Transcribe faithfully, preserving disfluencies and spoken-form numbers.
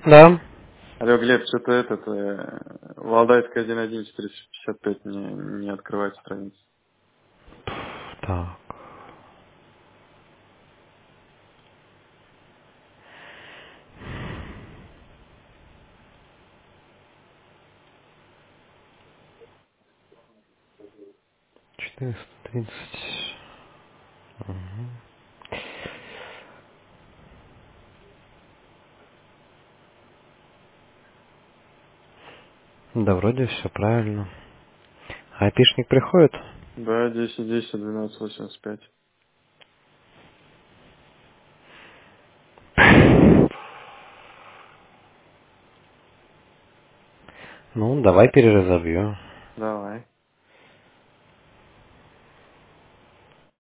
Да. Алло, Глеб, что-то этот, э, Валдайская один один четыреста пятьдесят пять не, не открывает страницу. Так. четыреста тридцать. Мгм. Да, вроде все правильно. Айпишник приходит? Да, десять десять двенадцать восемьдесят пять. Ну, давай переразобью. Давай.